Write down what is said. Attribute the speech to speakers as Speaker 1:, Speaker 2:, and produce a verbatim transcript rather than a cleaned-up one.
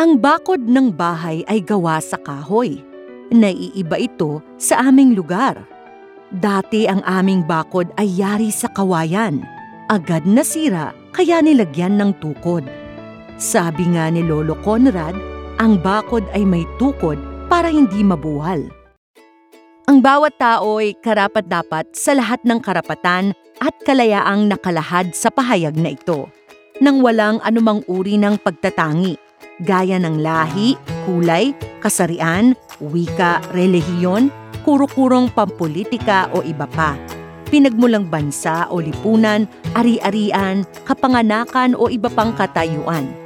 Speaker 1: Ang bakod ng bahay ay gawa sa kahoy. Naiiba ito sa aming lugar. Dati ang aming bakod ay yari sa kawayan. Agad nasira kaya nilagyan ng tukod. Sabi nga ni Lolo Conrad, ang bakod ay may tukod para hindi mabuwal. Ang bawat tao ay karapat-dapat sa lahat ng karapatan at kalayaang nakalahad sa pahayag na ito, nang walang anumang uri ng pagtatangi, gaya ng lahi, kulay, kasarian, wika, relihiyon, kuro-kurong pampolitika o iba pa, pinagmulang bansa o lipunan, ari-arian, kapanganakan o iba pang katayuan.